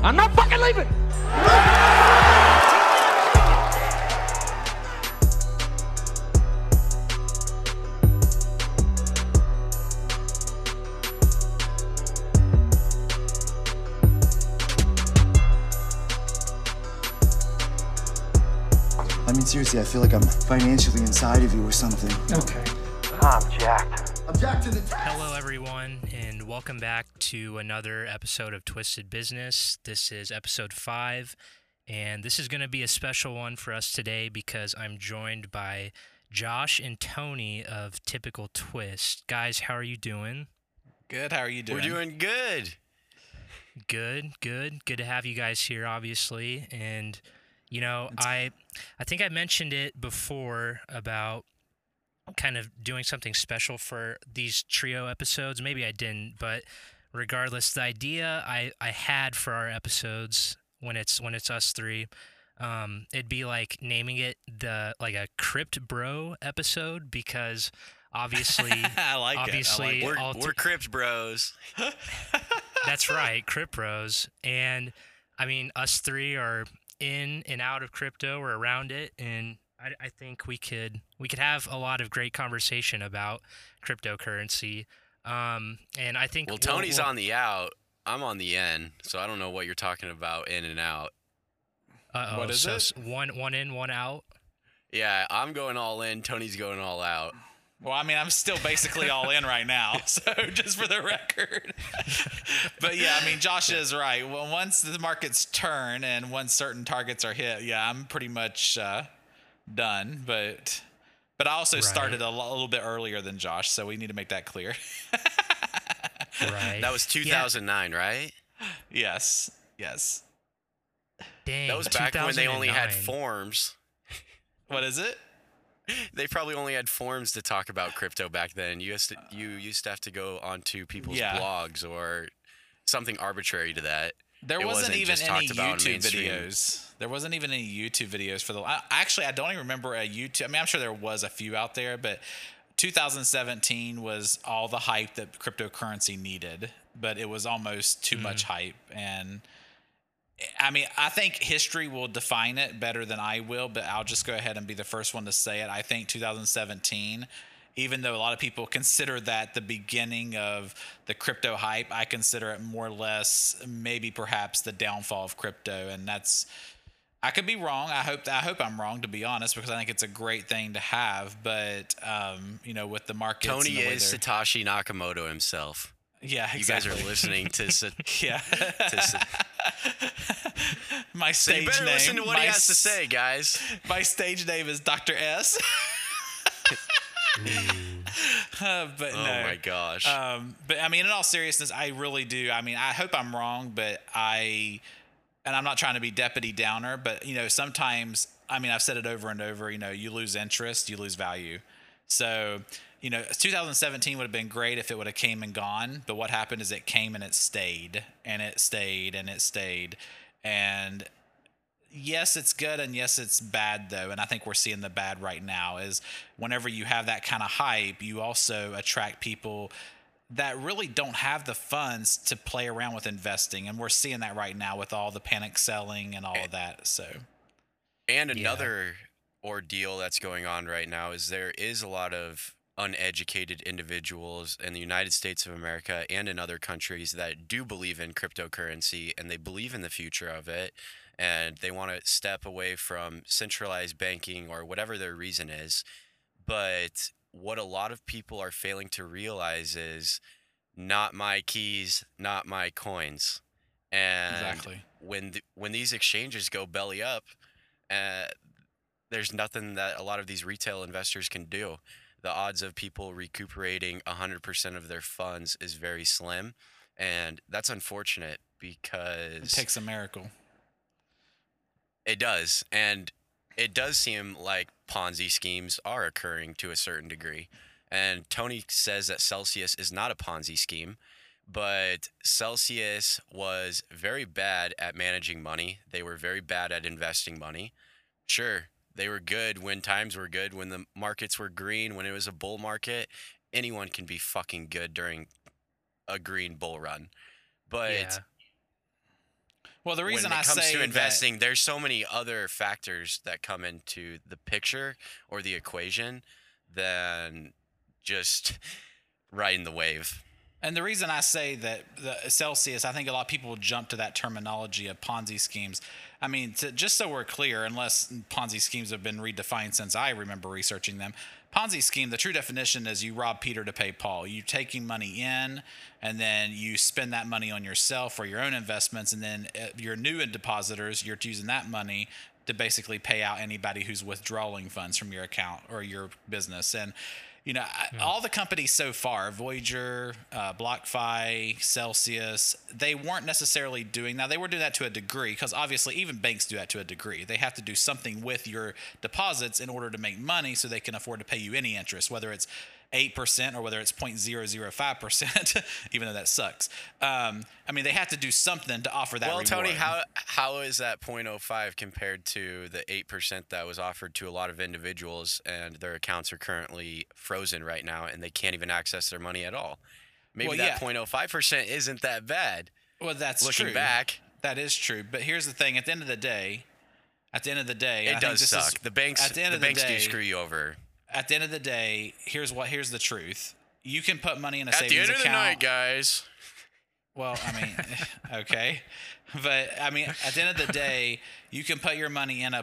I'm not fucking leaving. I mean, seriously, I feel like I'm financially inside of you or something. Okay. I'm jacked. I'm jacked to the Hello, everyone, and welcome back to another episode of Twisted Business. This is episode 5, and this is going to be a special one for us today because I'm joined by Josh and Tony of Typical Twist. Guys, how are you doing? Good. How are you doing? We're doing good. Good. Good to have you guys here, obviously. And, you know, I think I mentioned it before about kind of doing something special for these trio episodes. Maybe I didn't, but regardless, the idea I had for our episodes when it's us three, it'd be like naming it like a Crypt Bro episode because obviously I like it. We're Crypt Bros. That's right, Crypt Bros. And I mean, us three are in and out of crypto or around it, and I think we could have a lot of great conversation about cryptocurrency. And I think Tony's on the out. I'm on the in, so I don't know what you're talking about in and out. What is it? One in, one out. Yeah, I'm going all in. Tony's going all out. Well, I mean, I'm still basically all in right now, so just for the record. But yeah, I mean, Josh is right. Well, once the markets turn and once certain targets are hit, yeah, I'm pretty much done. But I also started a little bit earlier than Josh, so we need to make that clear. Right. That was 2009, right? Yes. Dang, That was back when they only had 2009. forms. What is it? They probably only had forums to talk about crypto back then. You used to have to go onto people's blogs or something arbitrary to that. There wasn't even just any talked about YouTube mainstream. videos. There wasn't even any YouTube videos for Actually, I don't even remember a YouTube. I mean, I'm sure there was a few out there, but 2017 was all the hype that cryptocurrency needed, but it was almost too much hype. And I mean, I think history will define it better than I will, but I'll just go ahead and be the first one to say it. I think 2017, even though a lot of people consider that the beginning of the crypto hype, I consider it more or less maybe perhaps the downfall of crypto. And I could be wrong. I hope I'm wrong, to be honest, because I think it's a great thing to have. But with the markets, Tony and the way is Satoshi Nakamoto himself. Yeah, exactly. You guys are listening to yeah. My So stage you better name. listen to what he has to say, guys. My stage name is Dr. S. But Oh no. my gosh. But I mean, in all seriousness, I really do. I mean, I hope I'm wrong, but and I'm not trying to be Debbie Downer, but sometimes, I mean, I've said it over and over, you lose interest, you lose value. So, 2017 would have been great if it would have came and gone, but what happened is it came and it stayed, and it stayed, and it stayed. And yes, it's good, and yes, it's bad, though. And I think we're seeing the bad right now is whenever you have that kind of hype, you also attract people that really don't have the funds to play around with investing. And we're seeing that right now with all the panic selling and all of that. So, And another ordeal that's going on right now is there is a lot of uneducated individuals in the United States of America and in other countries that do believe in cryptocurrency and they believe in the future of it and they want to step away from centralized banking or whatever their reason is. But what a lot of people are failing to realize is not my keys, not my coins. And exactly. when these exchanges go belly up, there's nothing that a lot of these retail investors can do. The odds of people recuperating 100% of their funds is very slim. And that's unfortunate because It takes a miracle. It does. And it does seem like Ponzi schemes are occurring to a certain degree. And Tony says that Celsius is not a Ponzi scheme, but Celsius was very bad at managing money. They were very bad at investing money. Sure, they were good when times were good, when the markets were green, when it was a bull market. Anyone can be fucking good during a green bull run. But Well, the reason when I it comes say to that, investing, there's so many other factors that come into the picture or the equation than just riding the wave. and the reason I say that the Celsius, I think a lot of people jump to that terminology of Ponzi schemes. I mean, just so we're clear, unless Ponzi schemes have been redefined since I remember researching them, Ponzi scheme, the true definition is you rob Peter to pay Paul. You taking money in, and then you spend that money on yourself or your own investments, and then your new depositors, you're using that money to basically pay out anybody who's withdrawing funds from your account or your business. And all the companies so far, Voyager, BlockFi, Celsius, they weren't necessarily doing that. They were doing that to a degree because obviously even banks do that to a degree. They have to do something with your deposits in order to make money so they can afford to pay you any interest, whether it's 8% or whether it's 0.005%, even though that sucks. I mean, they have to do something to offer that reward. Tony, how is that 0.05 compared to the 8% that was offered to a lot of individuals and their accounts are currently frozen right now and they can't even access their money at all? Maybe that 0.05% isn't that bad. Well, that's looking true. back. That is true. But here's the thing. At the end of the day, it does suck. The banks do screw you over. At the end of the day, here's the truth. You can put money in a savings account. At the end of the night, guys. Well, I mean, okay. But, I mean, at the end of the day, you can put your money in a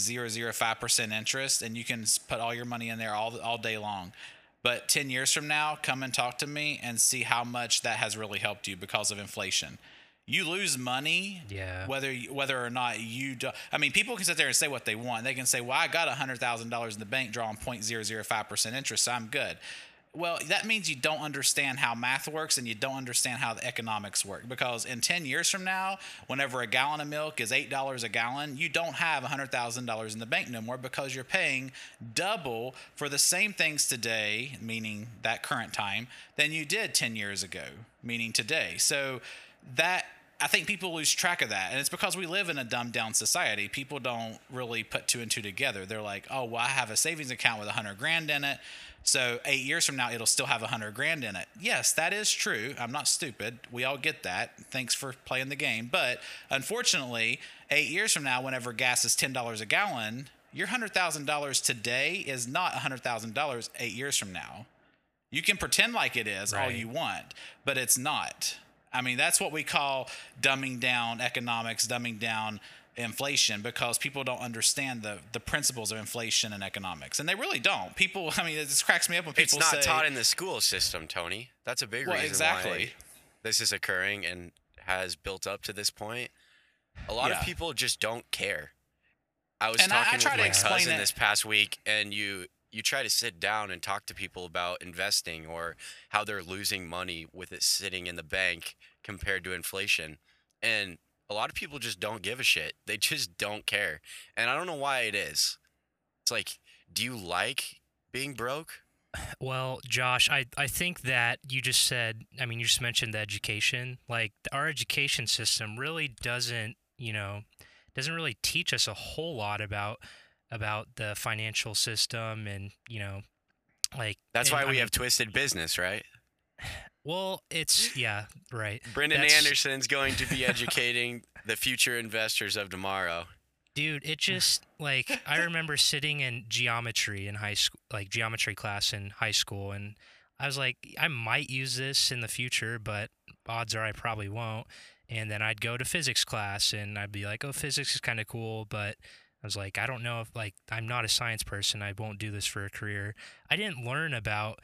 0.005% interest, and you can put all your money in there all day long. But 10 years from now, come and talk to me and see how much that has really helped you because of inflation. You lose money, whether or not you do. I mean, people can sit there and say what they want. They can say, well, I got $100,000 in the bank drawing 0.005% interest, so I'm good. Well, that means you don't understand how math works and you don't understand how the economics work. Because in 10 years from now, whenever a gallon of milk is $8 a gallon, you don't have $100,000 in the bank no more because you're paying double for the same things today, meaning that current time, than you did 10 years ago, meaning today. So that, I think people lose track of that. And it's because we live in a dumbed down society. People don't really put two and two together. They're like, oh, well, I have a savings account with $100,000 in it. So 8 years from now, it'll still have $100,000 in it. Yes, that is true. I'm not stupid. We all get that. Thanks for playing the game. But unfortunately, 8 years from now, whenever gas is $10 a gallon, your $100,000 today is not $100,000 8 years from now. You can pretend like it is all you want, but it's not. I mean, that's what we call dumbing down economics, dumbing down inflation, because people don't understand the principles of inflation and economics. And they really don't. People, I mean, it just cracks me up when people say... It's not taught in the school system, Tony. That's a big reason why this is occurring and has built up to this point. A lot of people just don't care. I was talking with my cousin this past week, and you try to sit down and talk to people about investing or how they're losing money with it sitting in the bank compared to inflation. And a lot of people just don't give a shit. They just don't care. And I don't know why it is. It's like, do you like being broke? Well, Josh, I think that you just said, I mean, you just mentioned the education. Like, our education system really doesn't really teach us a whole lot about the financial system and, like... That's why we have Twisted Business, right? Well, right. Brendan Anderson's going to be educating the future investors of tomorrow. Dude, it just, like, I remember sitting in geometry in high school, like geometry class in high school, and I was like, I might use this in the future, but odds are I probably won't. And then I'd go to physics class, and I'd be like, oh, physics is kind of cool, but I was like, I don't know if, like, I'm not a science person. I won't do this for a career. I didn't learn about,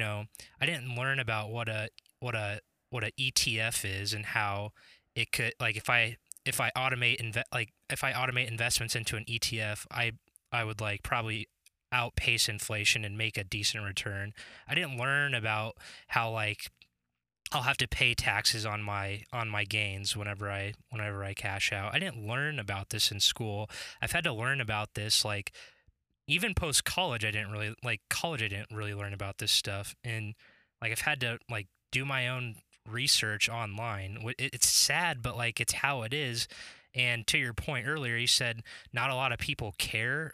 what a ETF is and how it could, like, if I automate investments into an ETF, I would like probably outpace inflation and make a decent return. I didn't learn about how, like, I'll have to pay taxes on my gains whenever I cash out. I didn't learn about this in school. I've had to learn about this, like, even post college. I didn't really learn about this stuff, and, like, I've had to, like, do my own research online. It's sad, but, like, it's how it is. And to your point earlier, you said not a lot of people care.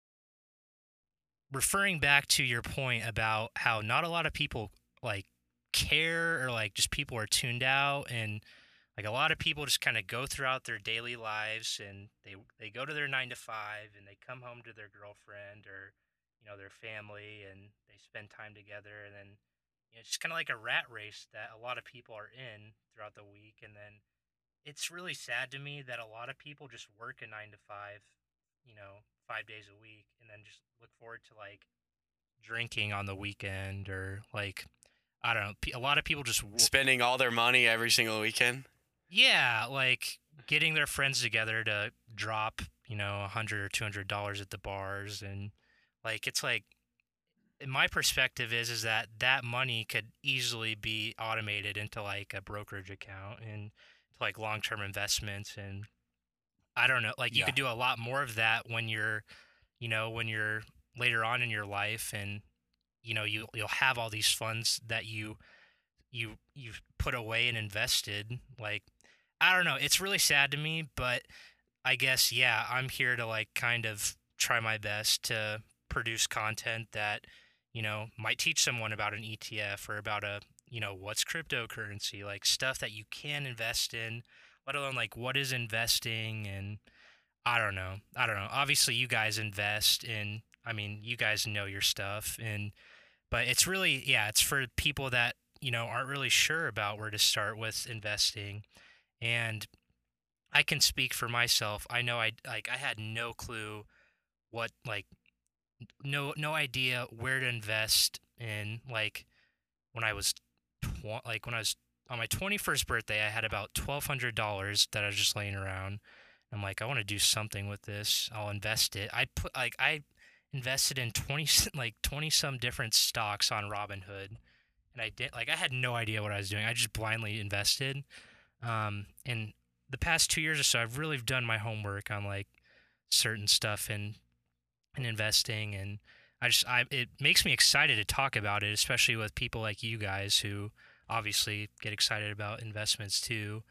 Referring back to your point about how not a lot of people, like, care, or like just people are tuned out, and like a lot of people just kind of go throughout their daily lives, and they go to their 9 to 5, and they come home to their girlfriend or their family, and they spend time together, and then it's just kind of like a rat race that a lot of people are in throughout the week. And then it's really sad to me that a lot of people just work a 9 to 5, 5 days a week, and then just look forward to like drinking on the weekend, or like, I don't know, a lot of people just spending all their money every single weekend. Yeah, like getting their friends together to drop, $100 or $200 at the bars, and like it's like, my perspective is that money could easily be automated into like a brokerage account and to like long-term investments. And I don't know, like you could do a lot more of that when you're later on in your life, and you'll have all these funds that you've put away and invested. Like, I don't know, it's really sad to me, but I guess I'm here to like kind of try my best to produce content that might teach someone about an ETF, or about what's cryptocurrency, like stuff that you can invest in, let alone like what is investing. And I don't know. Obviously you guys invest in, you guys know your stuff, but it's really, it's for people that, aren't really sure about where to start with investing. And I can speak for myself. I know I had no clue what, like, no idea where to invest in. Like when I was on my 21st birthday, I had about $1,200 that I was just laying around. I'm like, I want to do something with this. I'll invest it. I invested in 20 some different stocks on Robinhood, and I had no idea what I was doing. I just blindly invested. And the past 2 years or so, I've really done my homework on like certain stuff and investing, and it makes me excited to talk about it, especially with people like you guys who obviously get excited about investments too.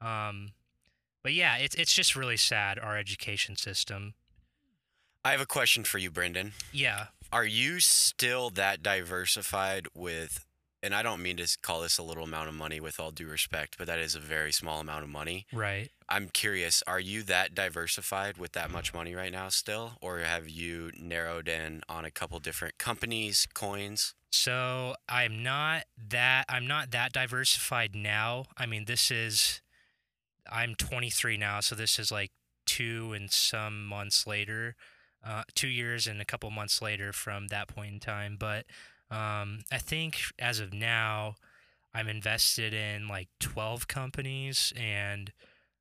But yeah, it's just really sad, our education system. I have a question for you, Brendan. Yeah. Are you still that diversified with, and I don't mean to call this a little amount of money with all due respect, but that is a very small amount of money. Right. I'm curious, are you that diversified with that much money right now still? Or have you narrowed in on a couple different companies, coins? So I'm not that diversified now. I'm 23 now, so this is like 2 and some months later, 2 years and a couple months later from that point in time. But I think as of now, I'm invested in like 12 companies, and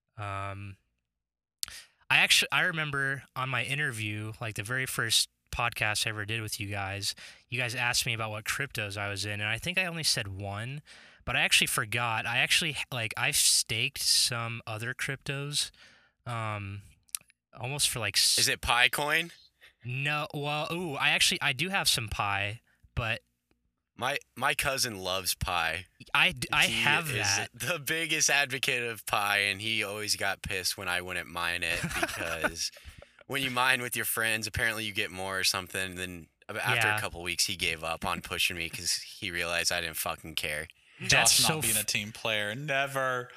I remember on my interview, like the very first podcast I ever did with you guys asked me about what cryptos I was in, and I think I only said one, but I actually forgot. I've staked some other cryptos, almost for like. Is it Pi Coin? No, well, I do have some Pi, but my cousin loves Pi. I have that. The biggest advocate of Pi, and he always got pissed when I wouldn't mine it because when you mine with your friends, apparently you get more or something. Then after a couple weeks, he gave up on pushing me because he realized I didn't fucking care. Josh not being a team player, never.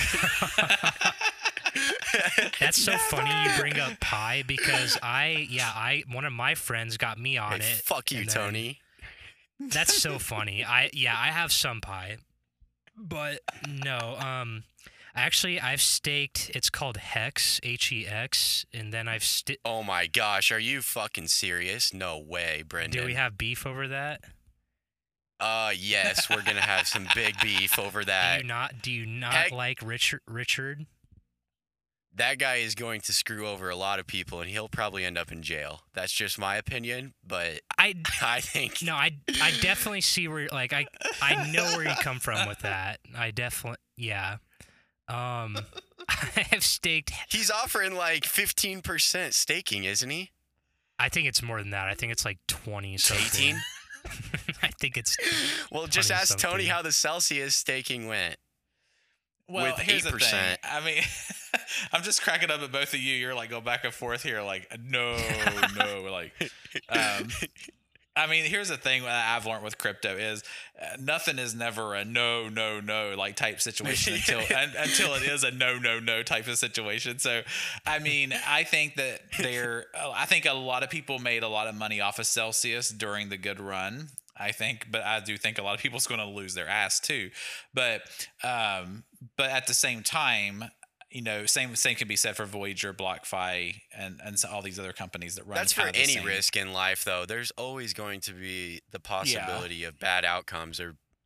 That's so funny you bring up Pi, because one of my friends got me on it. Fuck you, Tony. That's so funny. I have some Pi, but no. I've staked. It's called Hex, HEX, and then I've Oh my gosh, are you fucking serious? No way, Brendan. Do we have beef over that? Yes, we're gonna have some big beef over that. Do you not like Richard? That guy is going to screw over a lot of people, and he'll probably end up in jail. That's just my opinion, but I think no, I definitely see where I know where you come from with that. I definitely I have staked. He's offering like 15% staking, isn't he? I think it's more than that. I think it's like 20 something. 18? I think it's. Well, just ask something. Tony how the Celsius staking went. Well, with here's 8%. The thing. I mean, I'm just cracking up at both of you. You're like, go back and forth here. Like, no, like, I mean, here's the thing that I've learned with crypto is nothing is never a no, no, no like type situation until it is a no, no, no type of situation. So, I mean, I think that I think a lot of people made a lot of money off of Celsius during the good run. But I do think a lot of people's going to lose their ass too. But at the same time, same can be said for Voyager, BlockFi, and so all these other companies that run. That's for any risk in life, though. There's always going to be the possibility of bad outcomes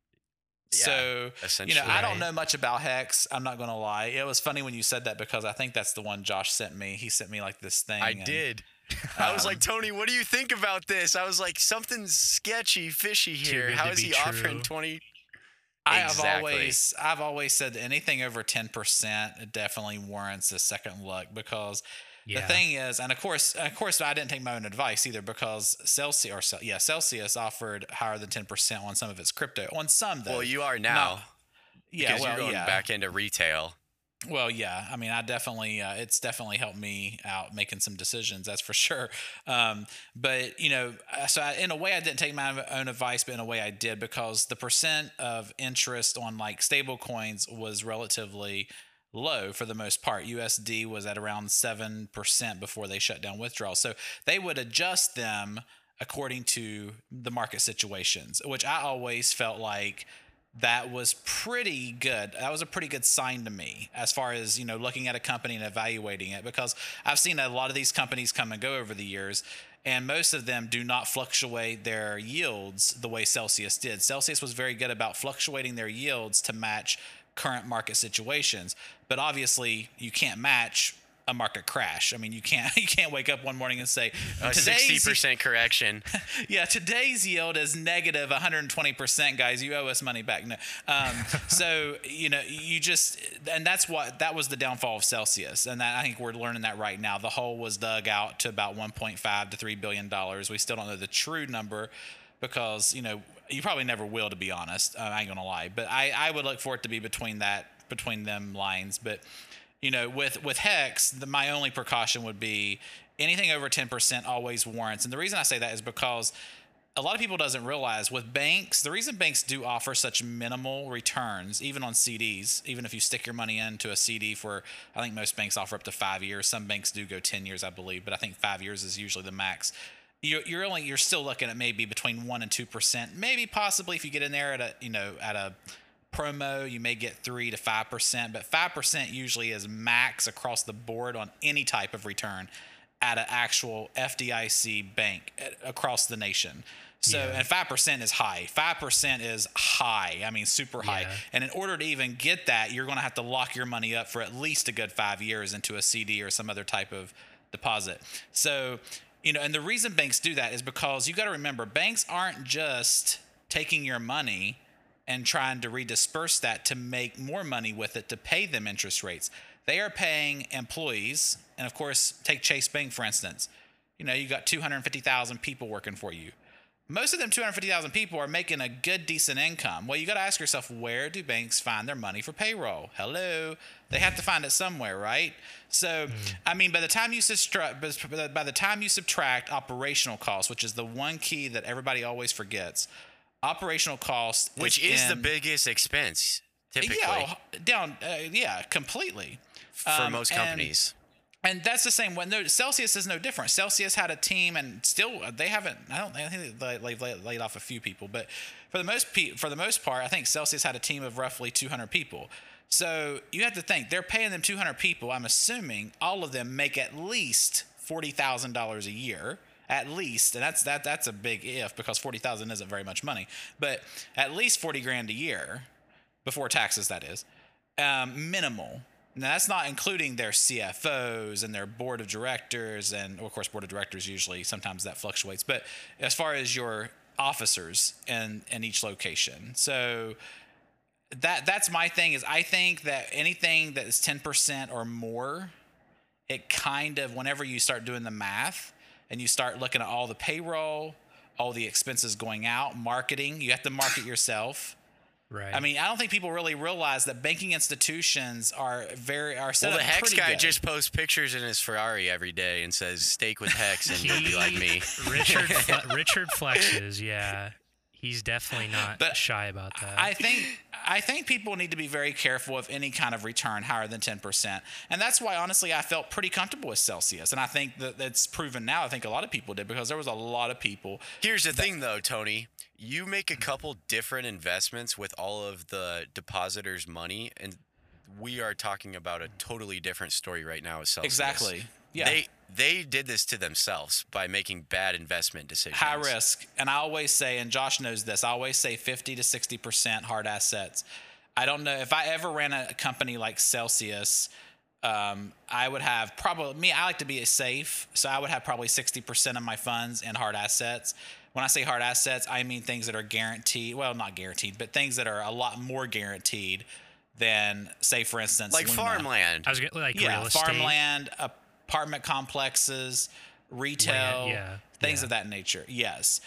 so, essentially. I don't know much about Hex. I'm not going to lie. It was funny when you said that because I think that's the one Josh sent me. He sent me like this thing. I did. I was like, Tony, what do you think about this? I was like, something's sketchy, fishy here. How is he offering 20? I've always said that anything over 10% definitely warrants a second look because the thing is, and of course, I didn't take my own advice either because Celsius offered higher than 10% on some of its crypto. On some, though. Well, you are now. Because you're going back into retail. Well, yeah. I mean, I definitely, it's definitely helped me out making some decisions. That's for sure. But in a way, I didn't take my own advice, but in a way, I did because the percent of interest on like stable coins was relatively low for the most part. USD was at around 7% before they shut down withdrawals. So they would adjust them according to the market situations, which I always felt like that was pretty good. That was a pretty good sign to me as far as, looking at a company and evaluating it, because I've seen a lot of these companies come and go over the years, and most of them do not fluctuate their yields the way Celsius did. Celsius was very good about fluctuating their yields to match current market situations, but obviously you can't match a market crash. I mean, you can't wake up one morning and say a 60% correction. Yeah, today's yield is negative 120%, guys. You owe us money back. No, so that was the downfall of Celsius, and I think we're learning that right now. The hole was dug out to about 1.5 to $3 billion. We still don't know the true number because you probably never will, to be honest. I ain't gonna lie, but I would look for it to be between them lines, but. With Hex, my only precaution would be anything over 10% always warrants. And the reason I say that is because a lot of people doesn't realize with banks, the reason banks do offer such minimal returns, even on CDs, even if you stick your money into a CD for, I think most banks offer up to 5 years. Some banks do go 10 years, I believe, but I think 5 years is usually the max. You're still looking at maybe between 1% and 2%, maybe possibly if you get in there at a promo, you may get 3 to 5%, but 5% usually is max across the board on any type of return at an actual FDIC bank across the nation. So, and 5% is high. 5% is high. I mean, super high. Yeah. And in order to even get that, you're going to have to lock your money up for at least a good 5 years into a CD or some other type of deposit. So, and the reason banks do that is because you got to remember, banks aren't just taking your money and trying to redisperse that to make more money with it to pay them interest rates. They are paying employees, and of course, take Chase Bank, for instance. You got 250,000 people working for you. Most of them 250,000 people are making a good, decent income. Well, you got to ask yourself, where do banks find their money for payroll? Hello? They have to find it somewhere, right? So, I mean, by the time you subtract operational costs, which is the one key that everybody always forgets, operational cost, which is the biggest expense typically. Completely for most companies. And that's the same. Celsius is no different. Celsius had a team, and still they haven't. I think they've laid off a few people, but for the most part, I think Celsius had a team of roughly 200 people. So you have to think they're paying them 200 people. I'm assuming all of them make at least $40,000 a year. At least, and that's a big if because $40,000 isn't very much money, but at least $40,000 a year before taxes. That is minimal. Now that's not including their CFOs and their board of directors, and of course, board of directors usually sometimes that fluctuates. But as far as your officers in each location, so that's my thing. Is I think that anything that is 10% or more, it kind of whenever you start doing the math. And you start looking at all the payroll, all the expenses going out, marketing. You have to market yourself. Right. I mean, I don't think people really realize that banking institutions are set Well, up the Hex pretty guy good. just posts pictures in his Ferrari every day and says, "Steak with Hex, and you'll be like me." Richard flexes, yeah. He's definitely not But shy about that. I think people need to be very careful of any kind of return higher than 10%. And that's why, honestly, I felt pretty comfortable with Celsius. And I think that that's proven now. I think a lot of people did, because there was a lot of people. Here's the thing, though, Tony. You make a couple different investments with all of the depositors' money, and we are talking about a totally different story right now with Celsius. Exactly. Yeah. They did this to themselves by making bad investment decisions. High risk. And I always say, and Josh knows this, I always say 50 to 60% hard assets. I don't know if I ever ran a company like Celsius, I would have probably, I like to be safe. So I would have probably 60% of my funds in hard assets. When I say hard assets, I mean things that are guaranteed. Well, not guaranteed, but things that are a lot more guaranteed than, say, for instance, like Luna. farmland. I was gonna, like Yeah, real estate. farmland, apartment complexes, retail, things yeah. of that nature. Yes.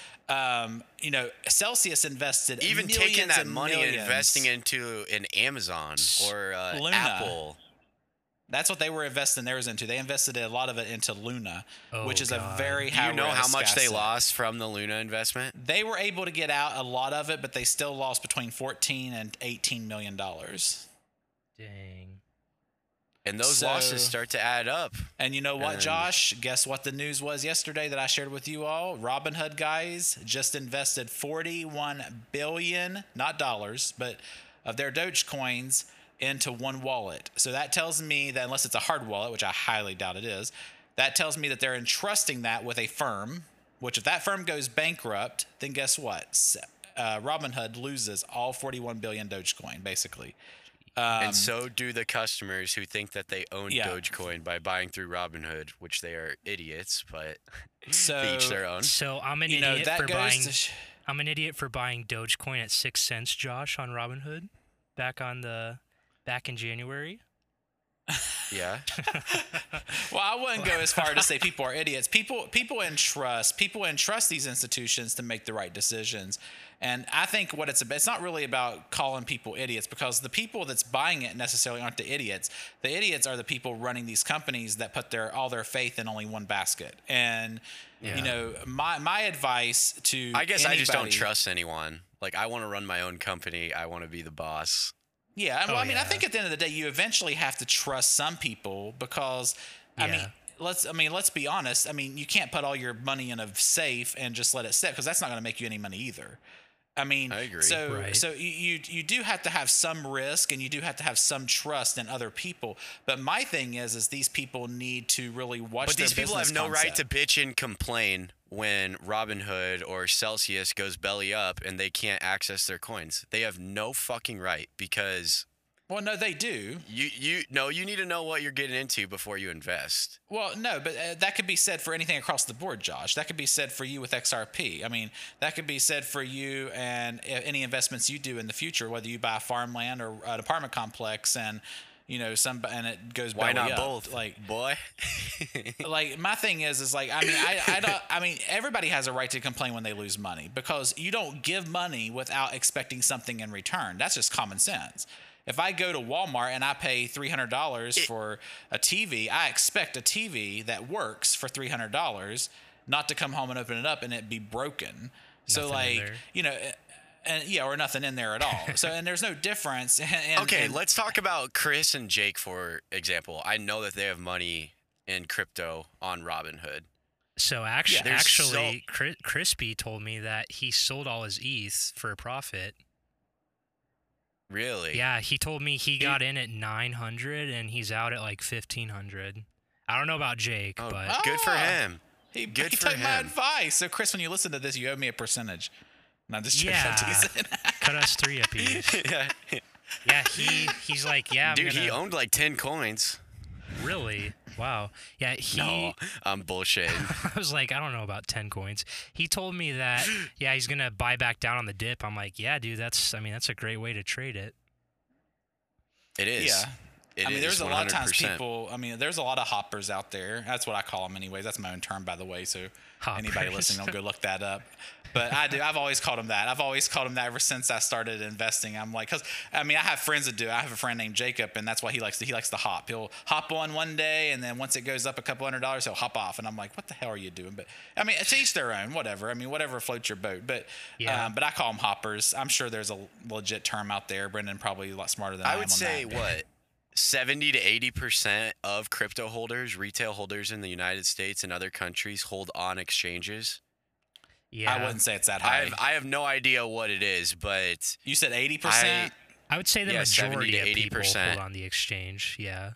Celsius invested Even millions taking that and money and millions. investing into an Amazon or Luna. Apple. That's what they were investing theirs into. They invested a lot of it into Luna, Oh, which is God. a very Do high you know how risk much they asset. lost from the Luna investment? They were able to get out a lot of it, but they still lost between 14 and 18 million dollars. Dang. And those So- losses start to add up. And you know what, And- Josh? Guess what the news was yesterday that I shared with you all? Robinhood guys just invested 41 billion, not dollars, but of their Dogecoins into one wallet. So that tells me that unless it's a hard wallet, which I highly doubt it is, that tells me that they're entrusting that with a firm, which if that firm goes bankrupt, then guess what? Robinhood loses all 41 billion Dogecoin, basically. And so do the customers who think that they own Yeah. Dogecoin by buying through Robinhood, which they are idiots, but So to each their own. So I'm an you know idiot that for goes buying. to I'm an idiot for buying Dogecoin at 6 cents, Josh, on Robinhood, back in January. Yeah. Well, I wouldn't go as far to say people are idiots. People entrust these institutions to make the right decisions. And I think what it's not really about calling people idiots, because the people that's buying it necessarily aren't the idiots. The idiots are the people running these companies that put all their faith in only one basket. And my advice to I guess I just don't anybody- trust anyone. Like, I want to run my own company. I want to be the boss. Yeah, well, Oh, I mean, I yeah. think at the end of the day, you eventually have to trust some people, because, Yeah. let's be honest. I mean, you can't put all your money in a safe and just let it sit, because that's not going to make you any money either. I mean, I agree. So, Right. so you do have to have some risk, and you do have to have some trust in other people. But my thing is these people need to really watch. But their these people have business no right to concept. bitch and complain when Robinhood or Celsius goes belly up and they can't access their coins. They have no fucking right, because Well, no, they do. you need to know what you're getting into before you invest. Well, no, but that could be said for anything across the board, Josh. That could be said for you with XRP. I mean, that could be said for you and any investments you do in the future, whether you buy farmland or an apartment complex, and and it goes Why belly not up. both? Like, boy. like my thing is like, I mean, I don't. I mean, everybody has a right to complain when they lose money, because you don't give money without expecting something in return. That's just common sense. If I go to Walmart and I pay $300 for a TV, I expect a TV that works for $300, not to come home and open it up and it be broken. So Nothing in like, there. or nothing in there at all. So, and there's no difference. Okay, and let's talk about Chris and Jake, for example. I know that they have money in crypto on Robinhood. So actually, there's Crispy told me that he sold all his ETH for a profit. Really? Yeah, he told me he got in at 900 and he's out at like 1500. I don't know about Jake, Oh, but good for Ah. him. he Good for took my him. advice. So Chris, when you listen to this, you owe me a percentage. No, I'm just joking. Yeah. I'm teasing. cut us 3 apiece. Yeah. Yeah, he's like, yeah, I'm Dude, he gonna- owned like 10 coins. Really? Wow. Yeah, No, I'm bullshitting. I was like, I don't know about 10 coins. He told me that, yeah, he's going to buy back down on the dip. I'm like, yeah, dude, that's a great way to trade it. It is. Yeah. It I mean, is there's a lot of times 100%. there's a lot of hoppers out there. That's what I call them anyways. That's my own term, by the way. So Hoppers. anybody listening, don't go look that up. But I've always called him that. I've always called him that ever since I started investing. I'm like, because I mean, I have friends that do. I have a friend named Jacob, and that's what he likes to. He likes to hop. He'll hop on one day, and then once it goes up a couple $100, he'll hop off. And I'm like, what the hell are you doing? But I mean, to each their own. Whatever. I mean, whatever floats your boat. But but I call them hoppers. I'm sure there's a legit term out there. Brendan probably a lot smarter than I am would on say that. what 70 to 80% of crypto holders, retail holders in the United States and other countries hold on exchanges. Yeah. I wouldn't say it's that high. I have no idea what it is, but You said 80%. I would say the Yeah, 70 majority to of people 80%. hold on the exchange. Yeah.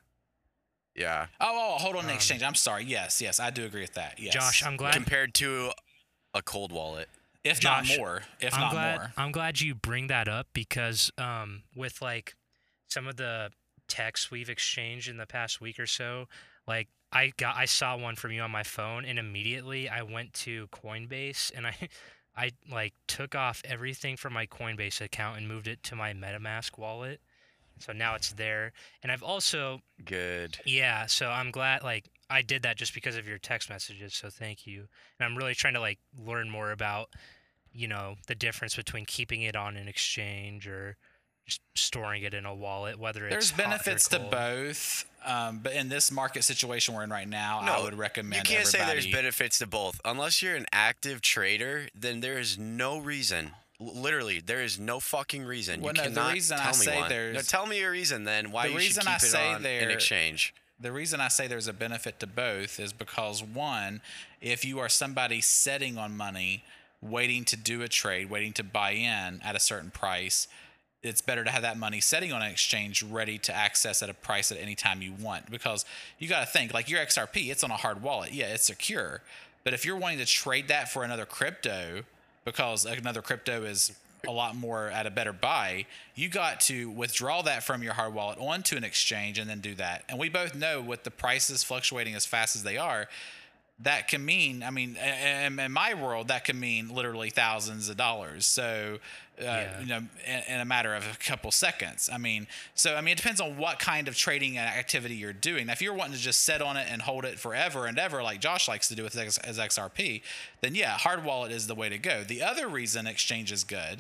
yeah, Hold on the exchange. I'm sorry. Yes, I do agree with that. Yes. Josh, I'm glad. compared to a cold wallet. if Josh, not more. If I'm not glad, more. I'm glad you bring that up because with like some of the texts we've exchanged in the past week or so, like I saw one from you on my phone, and immediately I went to Coinbase and I like took off everything from my Coinbase account and moved it to my MetaMask wallet. So now it's there. And I've also Good. so I'm glad like I did that just because of your text messages, so thank you. And I'm really trying to like learn more about, you know, the difference between keeping it on an exchange or just storing it in a wallet, whether it's There's hot or benefits to cold. both, but in this market situation we're in right now, I would recommend You can't say there's everybody- benefits to both. Unless you're an active trader, then there is no reason. Literally, there is no fucking reason. Well, you no, the cannot reason I tell me say one. there's- No, tell me a reason then why The you should reason keep I it say on there- in exchange. The reason I say there's a benefit to both is because, one, if you are somebody sitting on money, waiting to do a trade, waiting to buy in at a certain price, it's better to have that money sitting on an exchange ready to access at a price at any time you want. Because you got to think, like your XRP, it's on a hard wallet. Yeah, it's secure. But if you're wanting to trade that for another crypto, because another crypto is a lot more at a better buy, you got to withdraw that from your hard wallet onto an exchange and then do that. And we both know with the prices fluctuating as fast as they are, that can mean, I mean, in my world, that can mean literally thousands of dollars. So, you know, in a matter of a couple seconds. I mean, it depends on what kind of trading activity you're doing. Now, if you're wanting to just sit on it and hold it forever and ever, like Josh likes to do with his XRP, then yeah, hard wallet is the way to go. The other reason exchange is good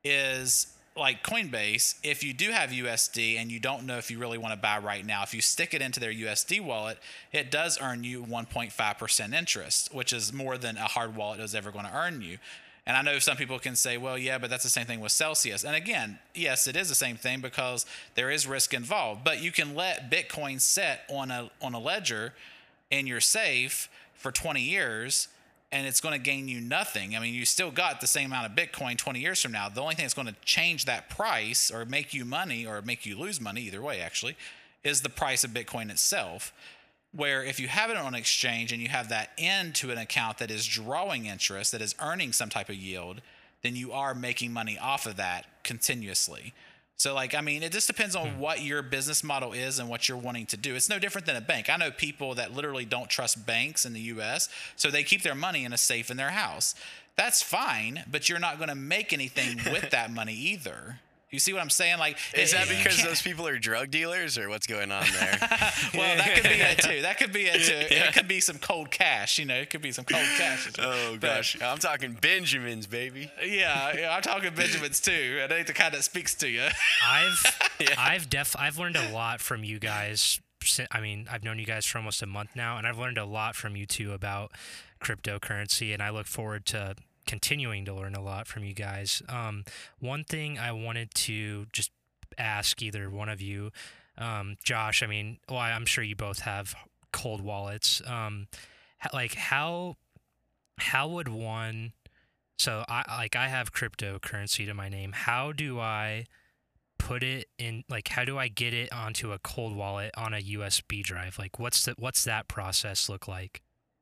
is like Coinbase. If you do have USD and you don't know if you really want to buy right now, if you stick it into their USD wallet, it does earn you 1.5% interest, which is more than a hard wallet is ever going to earn you. And I know some people can say, well, yeah, but that's the same thing with Celsius. And again, yes, it is the same thing because there is risk involved. But you can let Bitcoin sit on a ledger and you're safe for 20 years, and it's going to gain you nothing. I mean, you still got the same amount of Bitcoin 20 years from now. The only thing that's going to change that price or make you money or make you lose money, either way, actually, is the price of Bitcoin itself. Where if you have it on an exchange and you have that into an account that is drawing interest, that is earning some type of yield, then you are making money off of that continuously. So, like, I mean, it just depends on what your business model is and what you're wanting to do. It's no different than a bank. I know people that literally don't trust banks in the U.S., so they keep their money in a safe in their house. That's fine, but you're not going to make anything with that money either. You see what I'm saying? Like, Is that you because can't- those people are drug dealers, or what's going on there? Well, that could be it too. That could be it too. It could be some cold cash. You know, it could be some cold cash. Oh But- gosh, I'm talking Benjamins, baby. Yeah, I'm talking Benjamins too. It ain't the kind that speaks to you. I've learned a lot from you guys. I mean, I've known you guys for almost a month now, and I've learned a lot from you two about cryptocurrency, and I look forward to continuing to learn a lot from you guys. One thing I wanted to just ask either one of you, Josh, I mean, well, I'm sure you both have cold wallets. Like how would one, so I have cryptocurrency to my name. How do I put it in, like, how do I get it onto a cold wallet on a USB drive? Like, what's that process look like?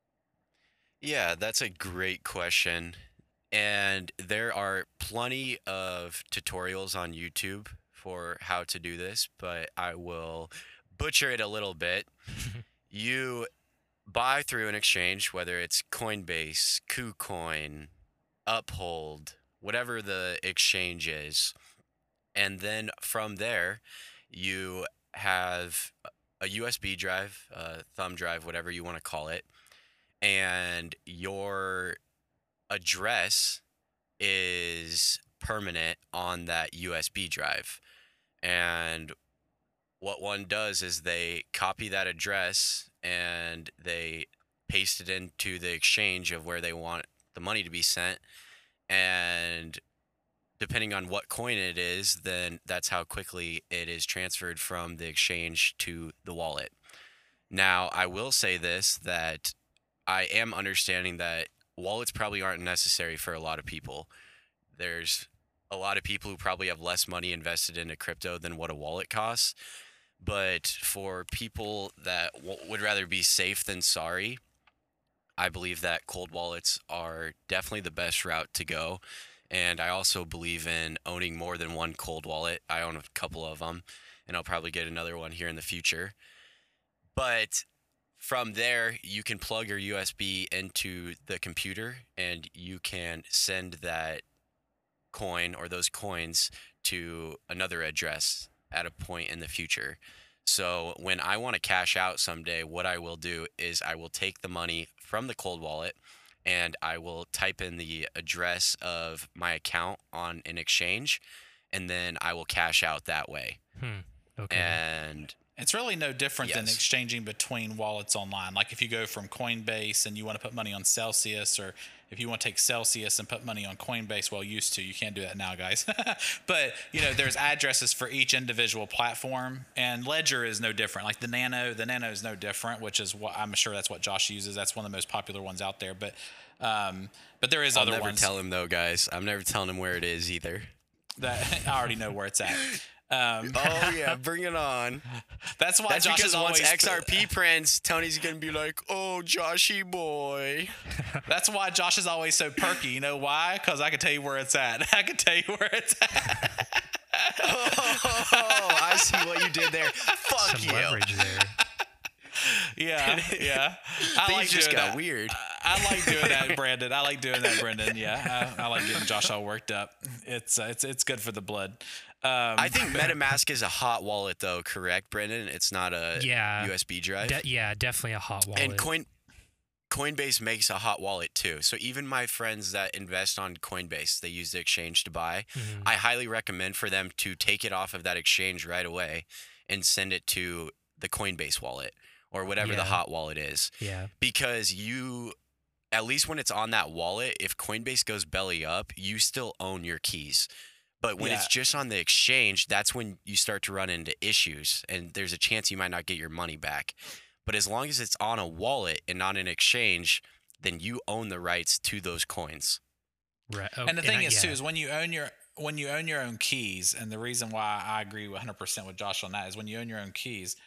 Yeah, that's a great question. And there are plenty of tutorials on YouTube for how to do this, but I will butcher it a little bit. You buy through an exchange, whether it's Coinbase, KuCoin, Uphold, whatever the exchange is. And then from there, you have a USB drive, a thumb drive, whatever you want to call it, and your address is permanent on that USB drive. And what one does is they copy that address and they paste it into the exchange of where they want the money to be sent. And depending on what coin it is, then that's how quickly it is transferred from the exchange to the wallet. Now, I will say this, that I am understanding that wallets probably aren't necessary for a lot of people. There's a lot of people who probably have less money invested into crypto than what a wallet costs. But for people that would rather be safe than sorry, I believe that cold wallets are definitely the best route to go. And I also believe in owning more than one cold wallet. I own a couple of them, and I'll probably get another one here in the future. But from there, you can plug your USB into the computer, and you can send that coin or those coins to another address at a point in the future. So when I want to cash out someday, what I will do is I will take the money from the cold wallet and I will type in the address of my account on an exchange, and then I will cash out that way. Okay. And It's really no different than Yes. exchanging between wallets online. Like if you go from Coinbase and you want to put money on Celsius, or if you want to take Celsius and put money on Coinbase, well, used to, you can't do that now, guys. But, there's addresses for each individual platform, and Ledger is no different. Like the Nano is no different, which is what I'm sure that's what Josh uses. That's one of the most popular ones out there. But there is I'll other never ones tell him though, guys. I'm never telling him where it is either. that I already know where it's at. Oh yeah, bring it on. That's why That's Josh because is once always XRP prints, Tony's gonna be like, "Oh, Joshy boy." That's why Josh is always so perky. You know why? Because I can tell you where it's at. I can tell you where it's at. Oh, I see what you did there. Fuck Some you. leverage there. Yeah. I Things like just doing got that. weird. I like doing that, Brandon. I like doing that, Brendan. Yeah, I like getting Josh all worked up. It's good for the blood. I think MetaMask is a hot wallet, though. Correct, Brendan? It's not a Yeah. USB drive. Definitely a hot wallet. And Coinbase makes a hot wallet too. So even my friends that invest on Coinbase, they use the exchange to buy. I highly recommend for them to take it off of that exchange right away and send it to the Coinbase wallet or whatever the Yeah. hot wallet is. Yeah. Because at least when it's on that wallet, if Coinbase goes belly up, you still own your keys. But when it's just on the exchange, that's when you start to run into issues, and there's a chance you might not get your money back. But as long as it's on a wallet and not an exchange, then you own the rights to those coins. Right. Oh, And the thing is, too, yeah. is when you own your own keys, and the reason why I agree 100% with Josh on that is when you own your own keys,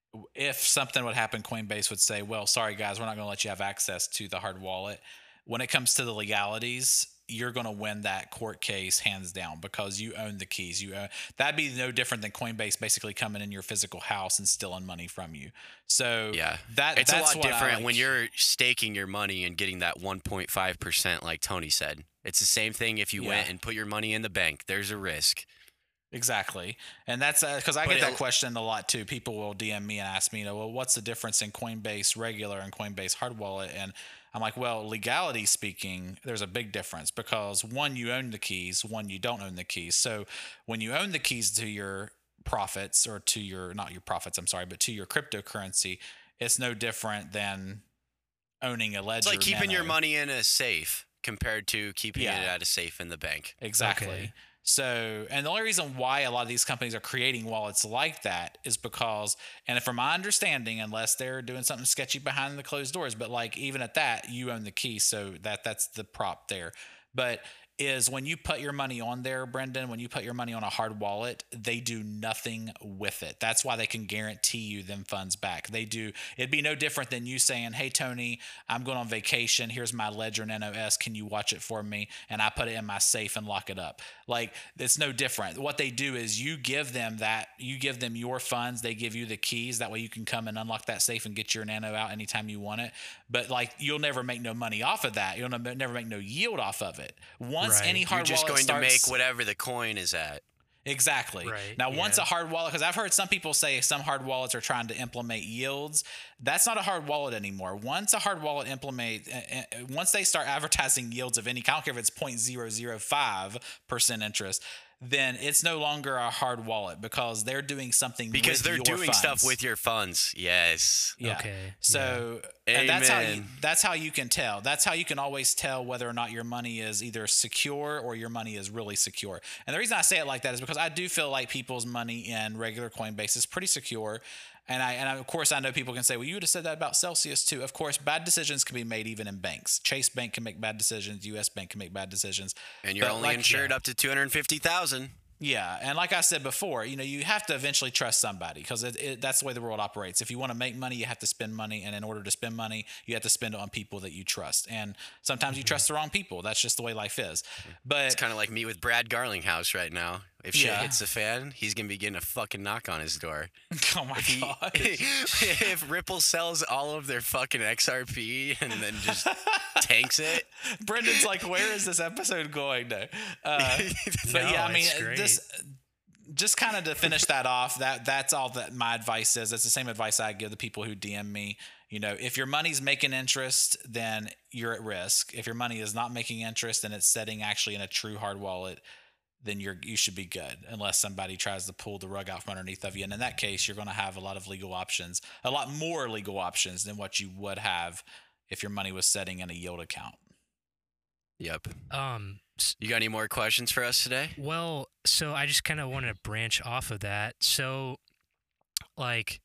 if something would happen, Coinbase would say, well, sorry, guys, we're not going to let you have access to the hard wallet. When it comes to the legalities, you're going to win that court case hands down because you own the keys. That'd be no different than Coinbase basically coming in your physical house and stealing money from you. So Yeah. it's It's a lot what I different like. when you're staking your money and getting that 1.5%, like Tony said. It's the same thing if you went and put your money in the bank. There's a risk. Exactly. And that's because I But get that it- question a lot too. People will DM me and ask me, well, what's the difference in Coinbase regular and Coinbase hard wallet? And I'm like, well, legality speaking, there's a big difference because one, you own the keys, one, you don't own the keys. So when you own the keys to your profits or to your, not your profits, I'm sorry, but to your cryptocurrency, it's no different than owning a ledger. It's like keeping your Nano. money in a safe compared to keeping Yeah. it at a safe in the bank. Exactly. Okay. So, and the only reason why a lot of these companies are creating wallets like that is because, and from my understanding, unless they're doing something sketchy behind the closed doors, but like even at that, you own the key, so that's the prop there. But is when you put your money on there, Brendan, when you put your money on a hard wallet, they do nothing with it. That's why they can guarantee you them funds back. They do. It'd be no different than you saying, hey, Tony, I'm going on vacation. Here's my Ledger Nano S. Can you watch it for me? And I put it in my safe and lock it up. Like, it's no different. What they do is you give them your funds. They give you the keys. That way you can come and unlock that safe and get your Nano out anytime you want it. But like, you'll never make no money off of that. You'll never make no yield off of it. Once Right. any hard You're just wallet going to starts, make whatever the coin is at. Exactly. Right, Now, once yeah. a hard wallet, because I've heard some people say some hard wallets are trying to implement yields. That's not a hard wallet anymore. Once a hard wallet once they start advertising yields of any kind, I don't care if it's 0.005% interest, then it's no longer a hard wallet because they're doing something Because with they're your doing stuff funds. with your funds. Yes. Yeah. Okay, So yeah. and Amen. that's how you can tell. That's how you can always tell whether or not your money is either secure or your money is really secure. And the reason I say it like that is because I do feel like people's money in regular Coinbase is pretty secure. And of course, I know people can say, well, you would have said that about Celsius too. Of course, bad decisions can be made even in banks. Chase Bank can make bad decisions. U.S. Bank can make bad decisions. And you're But only insured up to 250,000. Yeah, and like I said before, you have to eventually trust somebody because that's the way the world operates. If you want to make money, you have to spend money, and in order to spend money, you have to spend it on people that you trust. And sometimes you trust the wrong people. That's just the way life is. But It's kind of like me with Brad Garlinghouse right now. If shit Yeah. hits the fan, he's going to be getting a fucking knock on his door. oh my god, If Ripple sells all of their fucking XRP and then just tanks it. Brendan's like, where is this episode going? No, but No, yeah, I mean, it's great. just kind of to finish that off, that's all that my advice is. It's the same advice I give the people who DM me. If your money's making interest, then you're at risk. If your money is not making interest and it's sitting actually in a true hard wallet, then you should be good unless somebody tries to pull the rug out from underneath of you. And in that case, you're going to have a lot of legal options, a lot more legal options than what you would have if your money was sitting in a yield account. Yep. S- You got any more questions for us today? Well, so I just kind of want to branch off of that. So, like,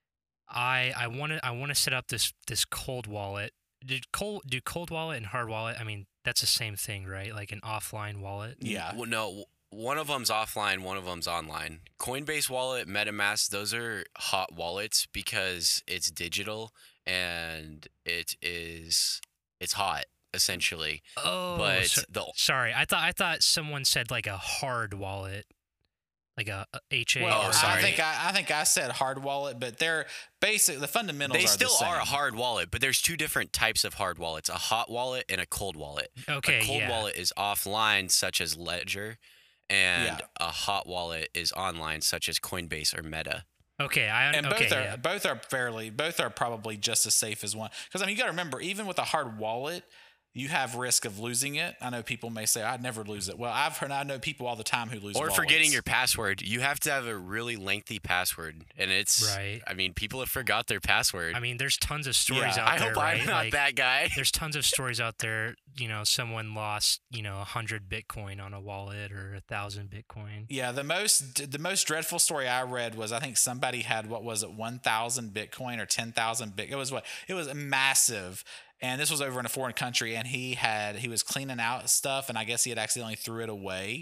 I want to set up this cold wallet. Do cold wallet and hard wallet? I mean, that's the same thing, right? Like an offline wallet. Yeah. Well, no, one of them's offline, one of them's online. Coinbase Wallet, MetaMask, those are hot wallets because it's digital and it's hot essentially. Oh, But sorry. I thought someone said like a hard wallet, like a HA. Well, Oh, sorry. I think I said hard wallet, but they're basic. The fundamentals they are still the same. are a hard wallet, but there's two different types of hard wallets: a hot wallet and a cold wallet. Okay, a cold yeah. wallet is offline, such as Ledger, and Yeah. a hot wallet is online, such as Coinbase or Meta. Okay, And okay, both are probably just as safe as one. Because I mean, you got to remember, even with a hard wallet, you have risk of losing it. I know people may say, "I'd never lose it." Well, I know people all the time who lose Or wallets. forgetting your password. You have to have a really lengthy password, and it's Right. I mean, people have forgot their password. I mean, there's tons of stories Yeah, out I there, hope right? I'm not Like, that guy. there's tons of stories out there. Someone lost, 100 Bitcoin on a wallet or 1,000 Bitcoin. Yeah, the most dreadful story I read was I think somebody had 1,000 Bitcoin or 10,000 Bitcoin. It was massive, and this was over in a foreign country, and he was cleaning out stuff, and I guess he had accidentally threw it away,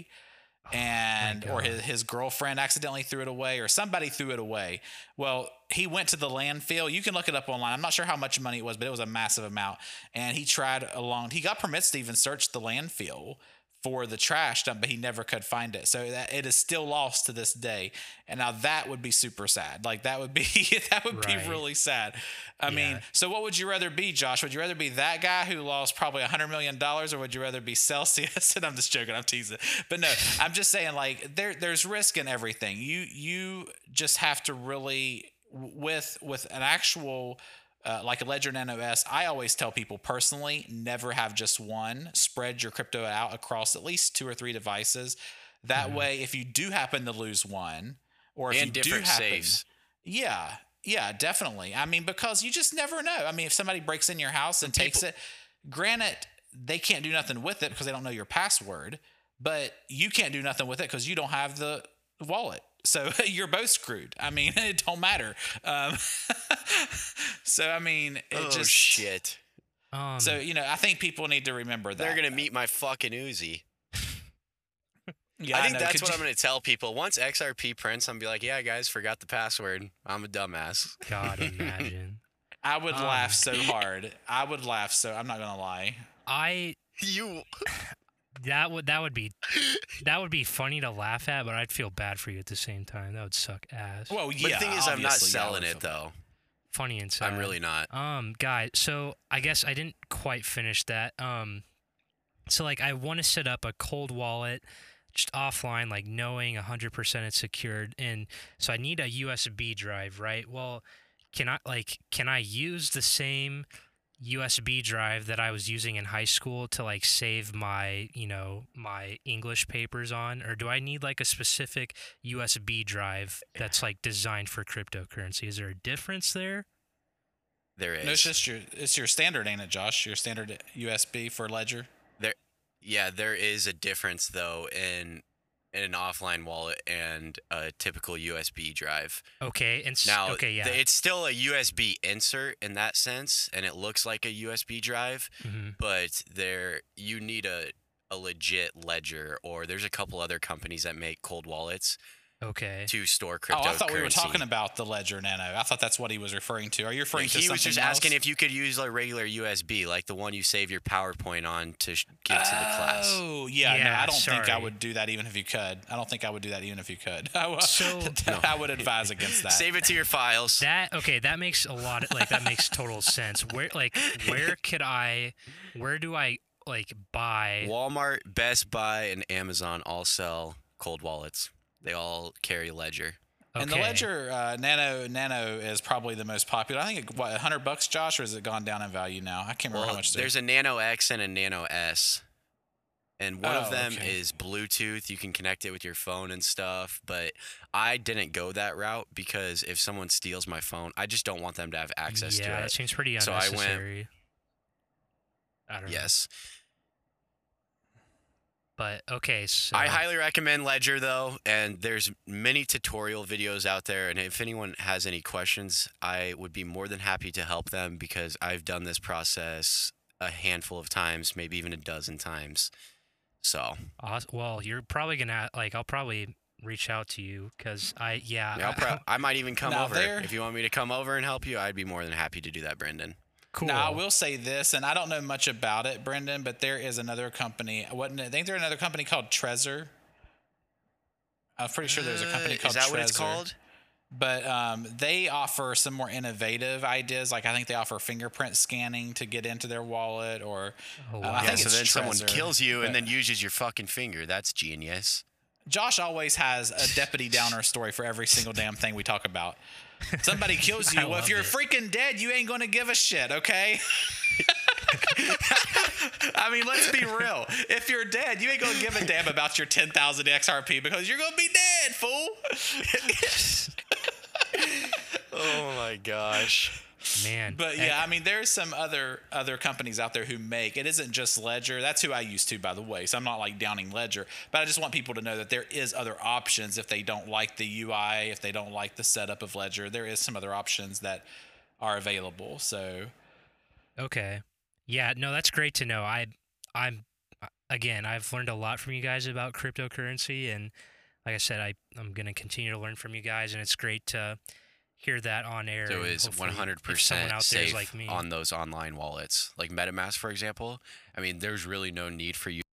or his girlfriend accidentally threw it away, or somebody threw it away. Well, he went to the landfill. You can look it up online. I'm not sure how much money it was, but it was a massive amount. And he got permits to even search the landfill for the trash dump, but he never could find it. So that it is still lost to this day. And now that would be super sad. Like that would be Right. be really sad. I mean, so what would you rather be, Josh? Would you rather be that guy who lost probably $100 million, or would you rather be Celsius? And I'm just joking. I'm teasing. But no, I'm just saying, like, there's risk in everything. You just have to really, with an actual like a Ledger and NOS, I always tell people personally, never have just one. Spread your crypto out across at least 2 or 3 devices. That way, if you do happen to lose one, or if And you do different happen, safes. yeah, definitely. I mean, because you just never know. I mean, if somebody breaks in your house and takes it, granted, they can't do nothing with it because they don't know your password, but you can't do nothing with it because you don't have the wallet. So you're both screwed. I mean, it don't matter. So I mean, Shit. So I think people need to remember that They're gonna meet my fucking Uzi. Yeah, I think know. that's Could what you- I'm gonna tell people. Once XRP prints, I'm gonna be like, yeah, guys, forgot the password. I'm a dumbass. God, imagine. I would laugh so hard. I would laugh so. I'm not gonna lie. You. That would be funny to laugh at, but I'd feel bad for you at the same time. That would suck ass. Well, But yeah. the thing is, I'm not obviously, yeah, I selling would it feel- though. Funny and sad. I'm really not. Guys, so I guess I didn't quite finish that. So like I want to set up a cold wallet. just offline, like knowing 100% it's secured. And so I need a USB drive, right? Well, can I use the same USB drive that I was using in high school to like save my, my English papers on, or do I need like a specific USB drive that's like designed for cryptocurrency? Is there a difference there? There is. No, it's your standard, ain't it, Josh? Your standard USB for Ledger. There is a difference though in an offline wallet and a typical USB drive. Okay, and Now, okay, yeah. it's still a USB insert in that sense, and it looks like a USB drive, but you need a legit Ledger, or there's a couple other companies that make cold wallets. Okay. To store cryptocurrency. Oh, I thought we were talking about the Ledger Nano. I thought that's what he was referring to. Are you referring to something else? He was just asking if you could use a regular USB, like the one you save your PowerPoint on to give to the class. Oh, yeah. No, I don't think I sorry. would do that even if you could. I don't think I would do that even if you could. So I would advise against that. Save it to your files. That makes a lot of, that makes total sense. Where do I buy? Walmart, Best Buy, and Amazon all sell cold wallets. They all carry Ledger. Okay. And the Ledger Nano is probably the most popular. I think $100, Josh, or has it gone down in value now? I can't remember how much. There's a Nano X and a Nano S, and one of them is Bluetooth. You can connect it with your phone and stuff. But I didn't go that route because if someone steals my phone, I just don't want them to have access to it. Yeah, it seems pretty So unnecessary. I don't know. Yes. But okay, so I highly recommend Ledger though, and there's many tutorial videos out there, and if anyone has any questions, I would be more than happy to help them because I've done this process a handful of times, maybe even a dozen times. So, well, you're probably gonna I'll probably reach out to you because I might even come Now over if you want me to come over and help you. I'd be more than happy to do that, Brendan. Cool. Now, I will say this, and I don't know much about it, Brendan, but there is another company. I think there's another company called Trezor. I'm pretty sure there's a company called Trezor. Is that what it's called? But they offer some more innovative ideas. Like I think they offer fingerprint scanning to get into their wallet, or I think so it's then someone Trezor, kills you and but then uses your fucking finger. That's genius. Josh always has a Deputy Downer story for every single damn thing we talk about. Somebody kills you. Well, if you're freaking dead, you ain't going to give a shit, okay? I mean, let's be real. If you're dead, you ain't going to give a damn about your 10,000 XRP because you're going to be dead, fool. Oh, my gosh. Man. But yeah, I mean, there's some other companies out there who make it. Isn't just Ledger. That's who I used to, by the way. So I'm not like downing Ledger, but I just want people to know that there is other options if they don't like the UI, if they don't like the setup of Ledger. There is some other options that are available. So Okay. Yeah, no, that's great to know. I've learned a lot from you guys about cryptocurrency, and like I said, I'm going to continue to learn from you guys, and it's great to hear that on air. So it's 100% safe on those online wallets, like MetaMask, for example. I mean, there's really no need for you.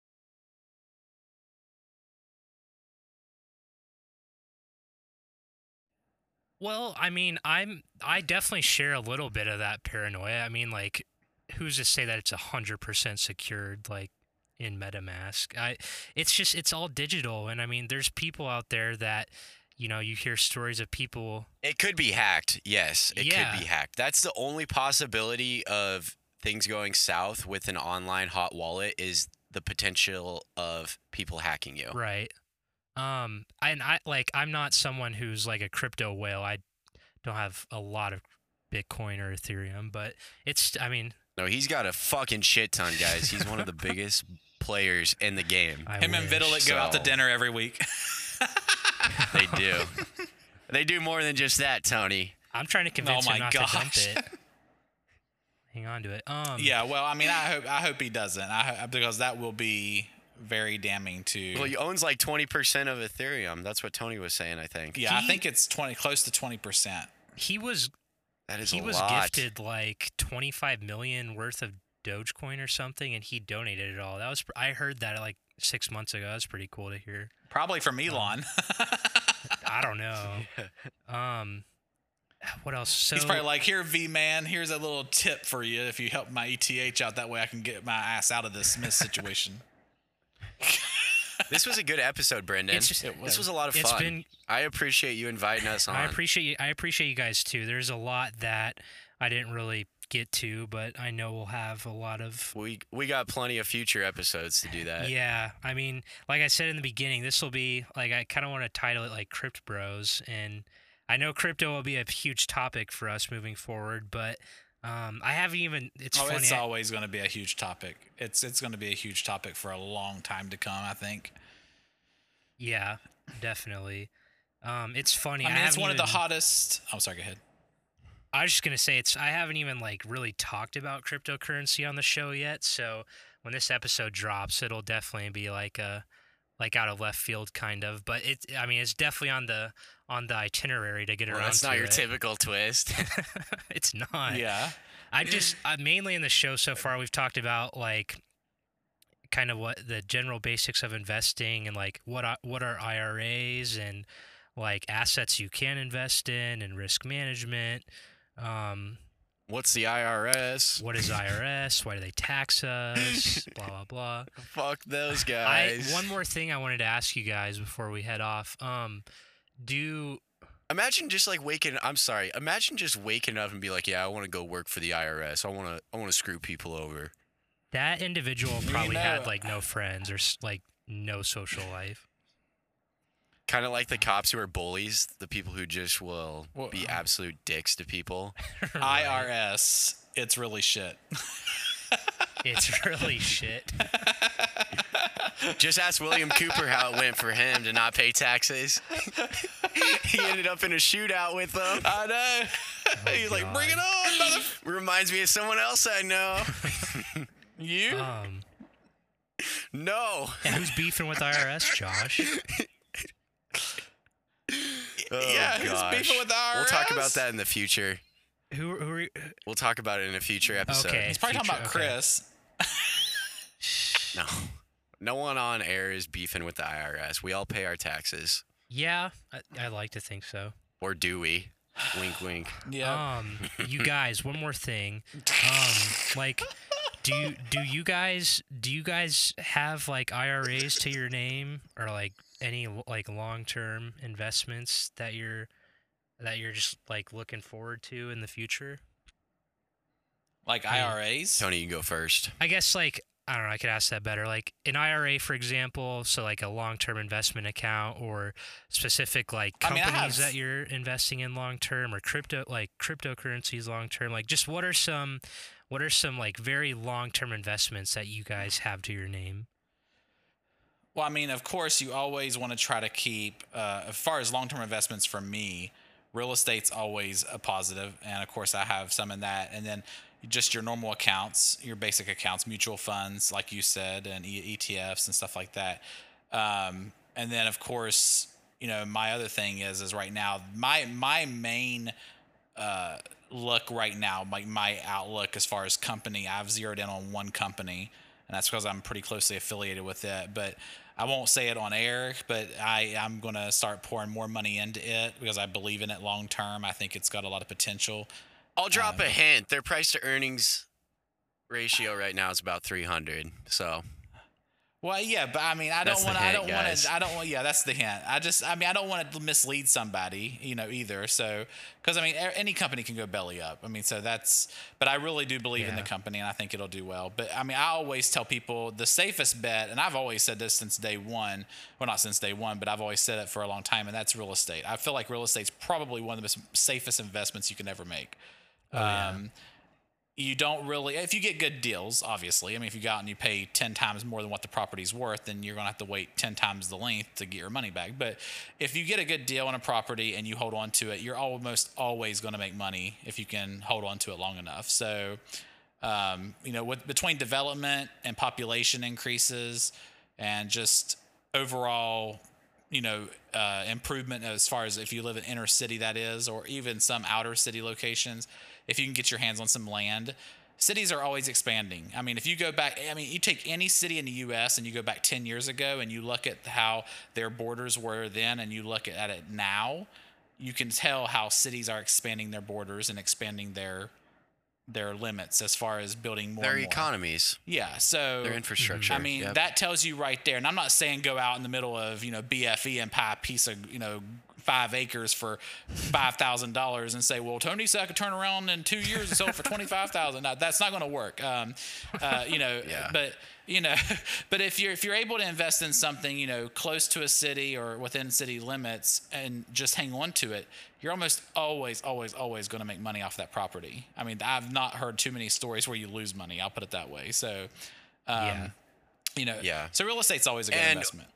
Well, I mean, I definitely share a little bit of that paranoia. I mean, like, who's to say that it's 100% secured, like in MetaMask? It's all digital, and I mean, there's people out there that, you hear stories of people. It could be hacked. Yes, it could be hacked. That's the only possibility of things going south with an online hot wallet is the potential of people hacking you. Right. And I'm not someone who's like a crypto whale. I don't have a lot of Bitcoin or Ethereum, but no, he's got a fucking shit ton, guys. He's one of the biggest players in the game. Him and Vitalik go out to dinner every week. They do. They do more than just that, Tony. I'm trying to convince him not to dump it. Hang on to it. Yeah, well, I mean, I hope he doesn't. Because that will be very damning to. Well, he owns like 20% of Ethereum. That's what Tony was saying, I think. Yeah, I think it's close to 20%. He was gifted like 25 million worth of Dogecoin or something, and he donated it all. I heard that like 6 months ago. That's pretty cool to hear. Probably from Elon. I don't know. What else? So he's probably like, here, V-Man, here's a little tip for you if you help my ETH out. That way I can get my ass out of this Smith situation. This was a good episode, Brendan. This was a lot of fun. I appreciate you inviting us on. I appreciate you guys too. There's a lot that I didn't really get to, but I know we'll have a lot of. We got plenty of future episodes to do that. Yeah, I mean, like I said in the beginning, this will be like I kind of want to title it like Crypt Bros, and I know crypto will be a huge topic for us moving forward, but I haven't even. It's funny. It's always going to be a huge topic. It's going to be a huge topic for a long time to come, I think. Yeah, definitely. It's funny. I mean, it's one of the hottest. Oh, sorry. Go ahead. I was just gonna say I haven't even like really talked about cryptocurrency on the show yet. So when this episode drops, it'll definitely be like out of left field kind of. But it's definitely on the itinerary to get around. That's not your typical twist. It's not. Yeah. Mainly in the show so far, we've talked about like kind of what the general basics of investing and like what are IRAs and like assets you can invest in and risk management. What's the IRS? What is IRS? Why do they tax us? Blah, blah, blah. Fuck those guys. One more thing I wanted to ask you guys before we head off. Imagine just like Imagine just waking up and be like, yeah, I want to go work for the IRS. I want to screw people over. That individual probably had like no friends or like no social life. Kind of like the cops who are bullies, the people who just will be absolute dicks to people. Right. IRS, it's really shit. It's really shit. Just ask William Cooper how it went for him to not pay taxes. He ended up in a shootout with them. I know. Oh, He's like, bring it on, mother. Reminds me of someone else I know. You? No. Yeah, who's beefing with IRS, Josh? Yeah, who's beefing with the IRS? We'll talk about that in the future. Who are you? We'll talk about it in a future episode. Okay. He's probably talking about Chris. No. No one on air is beefing with the IRS. We all pay our taxes. Yeah, I like to think so. Or do we? Wink, wink. Yeah. You guys, one more thing. Like, do you guys have like IRAs to your name or like any like long-term investments that you're just like looking forward to in the future? Like IRAs? Tony, you go first. I guess like I don't know, I could ask that better. Like an IRA, for example, so like a long-term investment account or specific like companies that you're investing in long-term or cryptocurrencies long-term. Like just what are some like very long-term investments that you guys have to your name? Well, I mean, of course, you always want to try to keep, as far as long-term investments for me, real estate's always a positive. And of course, I have some in that. And then just your normal accounts, your basic accounts, mutual funds, like you said, and ETFs and stuff like that. And then, of course, you know, my other thing is right now, my main look right now, my outlook as far as company, I've zeroed in on one company, and that's because I'm pretty closely affiliated with it. But I won't say it on air, but I'm going to start pouring more money into it because I believe in it long term. I think it's got a lot of potential. I'll drop a hint. Their price to earnings ratio right now is about 300. So, well, yeah, but I mean, yeah, that's the hint. I don't want to mislead somebody, you know, either. So, because I mean, any company can go belly up. I mean, but I really do believe in the company, and I think it'll do well. But I mean, I always tell people the safest bet, and I've always said this since day one. Well, not since day one, but I've always said it for a long time, and that's real estate. I feel like real estate's probably one of the safest investments you can ever make. You don't really, if you get good deals, obviously. I mean, if you go out and you pay 10 times more than what the property's worth, then you're going to have to wait 10 times the length to get your money back. But if you get a good deal on a property and you hold on to it, you're almost always going to make money if you can hold on to it long enough. So, you know, between development and population increases and just overall, you know, improvement as far as if you live in inner city, that is, or even some outer city locations, if you can get your hands on some land, cities are always expanding. I mean, if you go back, I mean, you take any city in the U.S. and you go back 10 years ago and you look at how their borders were then and you look at it now, you can tell how cities are expanding their borders and expanding their their limits as far as building more Their and more. economies, Yeah, so their infrastructure. I mean, Yep. that tells you right there. And I'm not saying go out in the middle of, BFE and buy a piece of, 5 acres for $5,000 and say, well, Tony said I could turn around in 2 years and sell it for $25,000. No, that's not going to work. Yeah. But if you're able to invest in something, close to a city or within city limits and just hang on to it, you're almost always going to make money off that property. I mean, I've not heard too many stories where you lose money. I'll put it that way. So, Yeah. So real estate's always a good And- investment.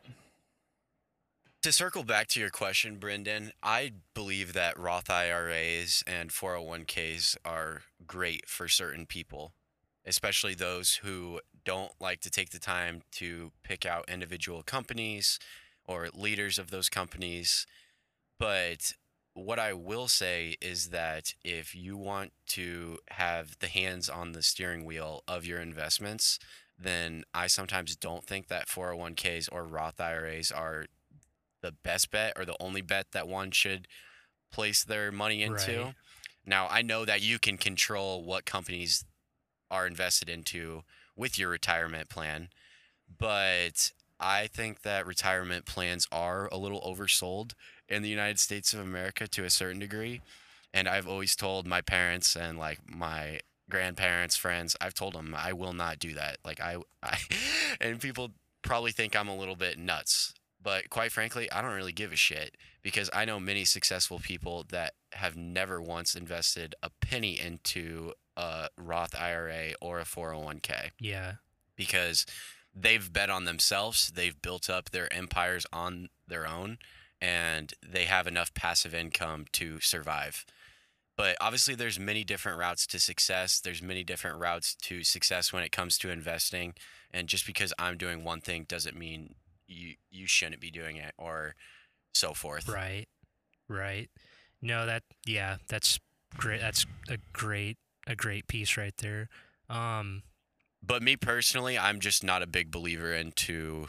To circle back to your question, Brendan, I believe that Roth IRAs and 401ks are great for certain people, especially those who don't like to take the time to pick out individual companies or leaders of those companies. But what I will say is that if you want to have the hands on the steering wheel of your investments, then I sometimes don't think that 401ks or Roth IRAs are the best bet or the only bet that one should place their money into. Right. Now, I know that you can control what companies are invested into with your retirement plan, but I think that retirement plans are a little oversold in the United States of America to a certain degree. And I've always told my parents and like my grandparents, friends, I've told them I will not do that. Like and people probably think I'm a little bit nuts. But quite frankly, I don't really give a shit because I know many successful people that have never once invested a penny into a Roth IRA or a 401k Yeah. because they've bet on themselves. They've built up their empires on their own and they have enough passive income to survive. But obviously there's many different routes to success. There's many different routes to success when it comes to investing. And just because I'm doing one thing doesn't mean you shouldn't be doing it or so forth. Right. No, that's great. That's a great piece right there. But me personally, I'm just not a big believer into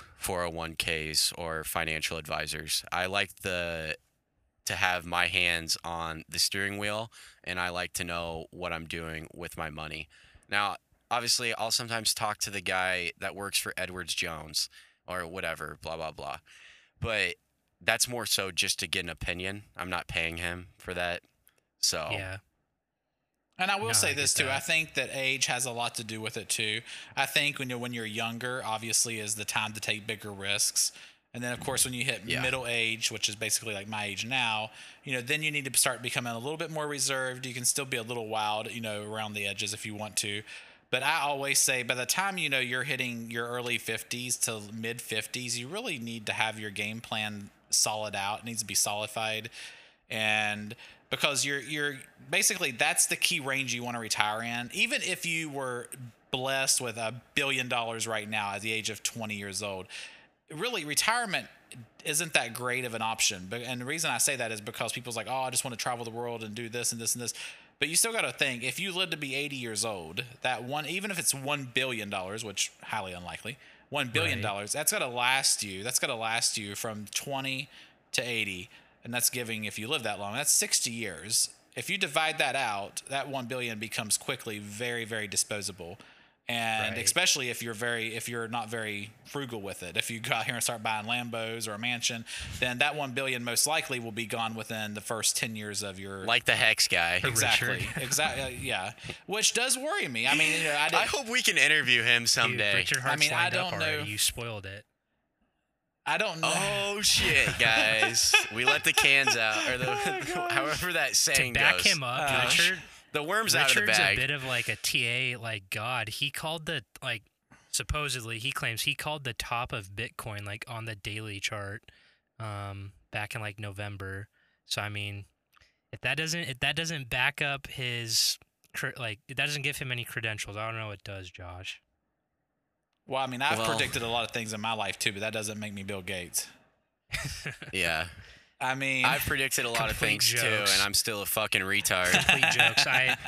401ks or financial advisors. I like to have my hands on the steering wheel and I like to know what I'm doing with my money. Now, obviously, I'll sometimes talk to the guy that works for Edwards Jones or whatever, blah, blah, blah. But that's more so just to get an opinion. I'm not paying him for that. So, Yeah. And I will No, say I this get too. that. I think that age has a lot to do with it too. I think when you're younger, obviously is the time to take bigger risks. And then of course when you hit Yeah. middle age, which is basically like my age now, then you need to start becoming a little bit more reserved. You can still be a little wild, around the edges if you want to. But I always say by the time you're hitting your early 50s to mid 50s, you really need to have your game plan solid out. It needs to be solidified. And because you're basically that's the key range you want to retire in. Even if you were blessed with $1 billion right now at the age of 20 years old, really retirement isn't that great of an option. And the reason I say that is because people's like, oh, I just want to travel the world and do this and this and this. But you still got to think, if you live to be 80 years old, even if it's $1 billion, which highly unlikely, $1 billion, Right. that's got to last you. That's got to last you from 20 to 80. And that's giving, if you live that long, that's 60 years. If you divide that out, that 1 billion becomes quickly very, very disposable. And Right. especially if you're not very frugal with it. If you go out here and start buying Lambos or a mansion, then that 1 billion most likely will be gone within the first 10 years of your like the Hex guy. exactly. Yeah. Which does worry me. I mean, I hope we can interview him Dude, someday. Richard Hart's mean, I lined up don't already. know. You spoiled it. I don't know. Oh shit, guys! We let the cans out, or however that To saying back goes. him up, The worm's out of the Richard's a bag. bit of like a TA like god. He called supposedly he claims he called the top of Bitcoin like on the daily chart back in like November. So I mean, if that doesn't back up his if that doesn't give him any credentials, I don't know what does, Josh. Well, I mean, I've Well- predicted a lot of things in my life too, but that doesn't make me Bill Gates. Yeah. I mean, I've predicted a lot of Complete things too, jokes. and I'm still a fucking retard. Complete jokes.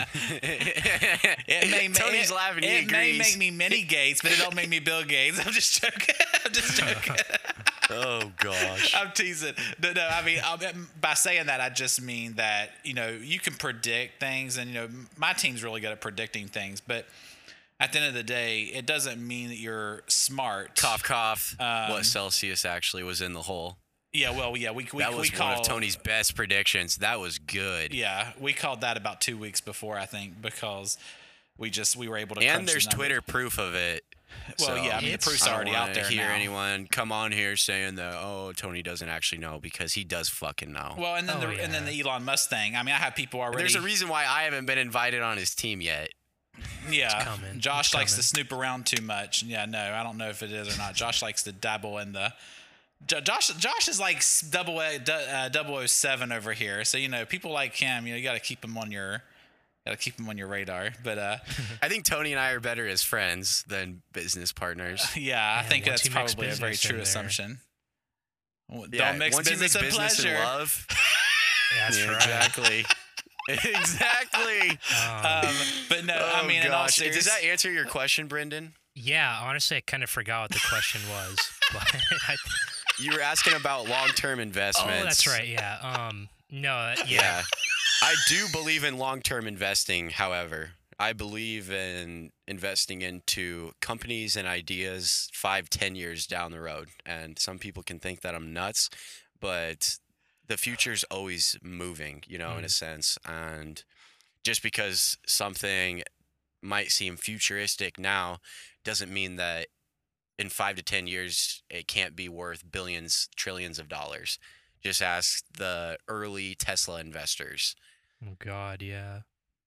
Tony's laughing. He It may agrees. make me mini Gates, but it don't make me Bill Gates. I'm just joking. I'm just joking. Oh gosh. I'm teasing. No, I mean, by saying that, I just mean that, you can predict things, and, my team's really good at predicting things, but at the end of the day, it doesn't mean that you're smart. Cough, cough. What Celsius actually was in the hole. Yeah, well, we That was we one called, of Tony's best predictions. That was good. Yeah, we called that about 2 weeks before, I think, because we were able to. And crunch there's the numbers. Twitter proof of it. Well, So, yeah, I mean, the it's- proof's I don't already out wanna there hear now. anyone come on here saying that, Tony doesn't actually know, because he does fucking know. Well, and then Oh, and then yeah. the Elon Musk thing. I mean, I have people already. There's a reason why I haven't been invited on his team yet. Yeah, coming. Josh It's likes to coming. snoop around too much. Yeah, no, I don't know if it is or not. Josh likes to dabble in the. Josh is like 007 over here. So people like him. You got to keep him on your. Got to keep him on your radar. But I think Tony and I are better as friends than business partners. yeah, I think once that's you mix probably a very business in true there. assumption. Yeah, Don't mix once you business mix and business pleasure. and love. That's Yeah, right. exactly. Exactly. But no, Oh I mean, in all gosh, does serious- that answer your question, Brendan? Yeah, honestly, I kind of forgot what the question was. But You were asking about long-term investments. oh, that's right. Yeah. No. Yeah. Yeah. I do believe in long-term investing, however. I believe in investing into companies and ideas 5-10 years down the road. And some people can think that I'm nuts, but the future's always moving, in a sense. And just because something might seem futuristic now doesn't mean that in 5 to 10 years it can't be worth billions, trillions of dollars. Just ask the early Tesla investors. Oh God. Yeah.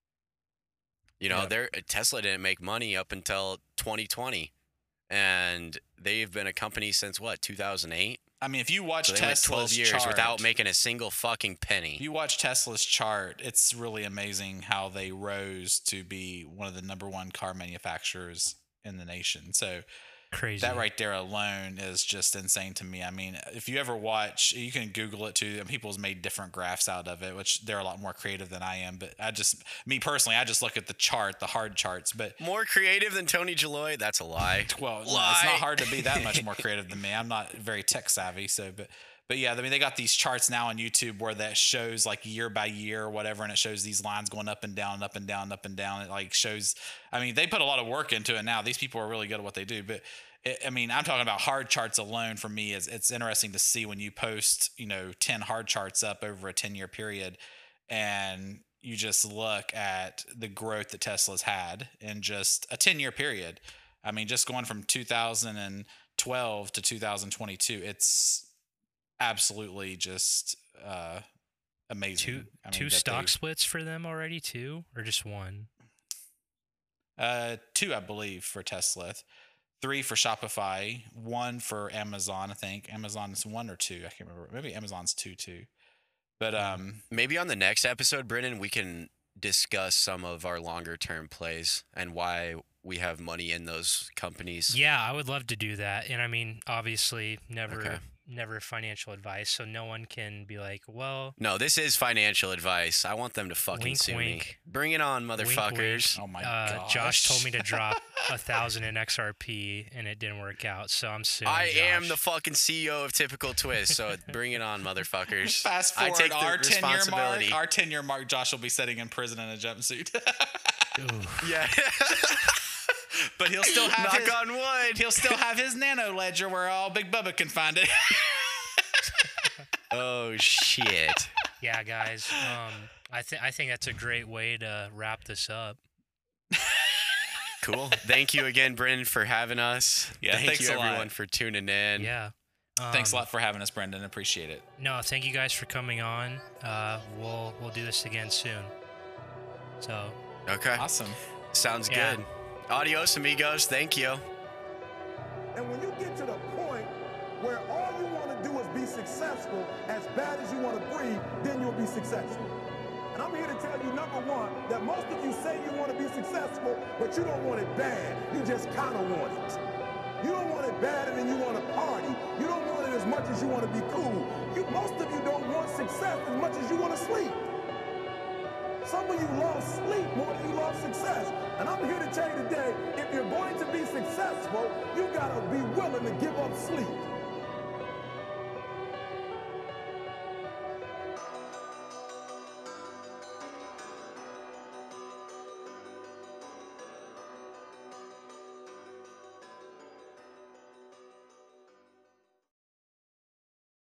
Tesla didn't make money up until 2020, and they've been a company since 2008. I mean, if you watch So they went Tesla's 12 years chart, without making a single fucking penny. If you watch Tesla's chart, it's really amazing how they rose to be one of the number one car manufacturers in the nation. So Crazy. that right there alone is just insane to me. I mean, if you ever watch, you can Google it too. And people's made different graphs out of it, which they're a lot more creative than I am. But me personally, I just look at the chart, the hard charts. But More creative than Tony Jalloy? That's a lie. well, no, it's Lie. not hard to be that much more creative than me. I'm not very tech savvy, so but yeah, I mean, they got these charts now on YouTube where that shows like year by year or whatever, and it shows these lines going up and down, up and down, up and down. It like shows. I mean, they put a lot of work into it now. These people are really good at what they do. But I mean, I'm talking about hard charts alone. For me, it's interesting to see when you post 10 hard charts up over a 10-year period, and you just look at the growth that Tesla's had in just a 10-year period. I mean, just going from 2012 to 2022, it's absolutely just amazing. I mean, Two that stock splits for them already too, or just one? two, I believe, for Tesla. 3 for Shopify, 1 for Amazon. I think Amazon's 1 or 2. I can't remember. Maybe Amazon's 2 too. But Maybe on the next episode, Brendan, we can discuss some of our longer-term plays and why we have money in those companies. Yeah, I would love to do that. And I mean, obviously, Okay. never financial advice, so no one can be like, well, No, this is financial advice. I want them to fucking Wink, sue me. wink. Bring it on, wink, motherfuckers. oh my gosh, Josh told me to drop 1,000 in XRP, and it didn't work out, so I'm suing I am Josh. the fucking CEO of Typical Twist, so bring it on, motherfuckers. Fast I forward take the our 10-year mark. responsibility. Our 10-year mark, Josh will be sitting in prison in a jumpsuit. Ooh. Yeah. But he'll still have Knock his, on wood. he'll still have his nano ledger where all Big Bubba can find it. Oh shit. Yeah, guys. I think that's a great way to wrap this up. Cool. Thank you again, Brendan, for having us. Yeah, Thank thanks you, a lot. everyone, for tuning in. Yeah. Thanks a lot for having us, Brendan. Appreciate it. No, thank you guys for coming on. We'll do this again soon. So Okay. Awesome. Sounds Yeah. good. Adios, amigos. Thank you. And when you get to the point where all you want to do is be successful as bad as you want to breathe, then you'll be successful. And I'm here to tell you, number one, that most of you say you want to be successful, but you don't want it bad. You just kind of want it. You don't want it bad and then you want to party. You don't want it as much as you want to be cool. Most of you don't want some of you love sleep more than you love success. And I'm here to tell you today, if you're going to be successful, you got to be willing to give up sleep.